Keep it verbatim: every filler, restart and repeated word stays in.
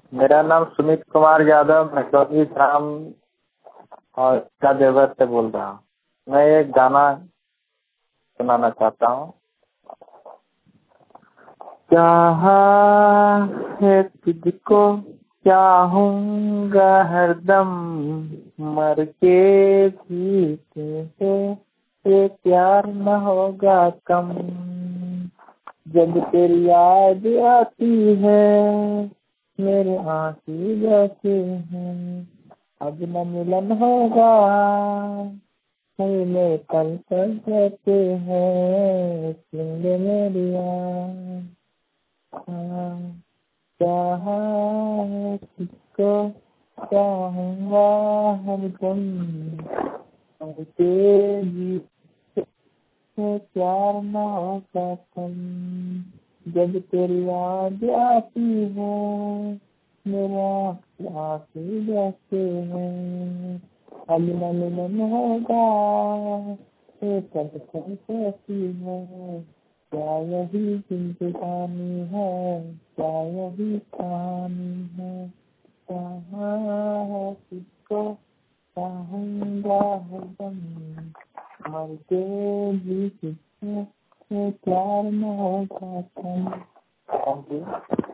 मेरा नाम सुमित कुमार यादव, मैं चौधरी ग्राम और का देवघर से बोल रहा हूँ। मैं एक गाना सुनाना चाहता हूँ। चाहा है तुझको चाहूंगा हरदम, मर के भी तुझसे ये प्यार न होगा कम। जब तेरी याद आती है मेरे आंसू बहते हैं, अब न मिलन होगा में कल तक कहते हैं, सुन ले मेरी याद। चाहा है तुझको चाहूंगा हरदम, तेरे भी प्यार न होगा कम। जब तेरी याद आती है मेरा आंसू बहते हैं, अब न मिलन होगा ये कब तक कहती है। क्या यही जिंदगानी है, क्या यही कहानी है। चाहा है तुझको चाहूंगा हरदम, मर के भी तुझसे प्यार न होगा कम।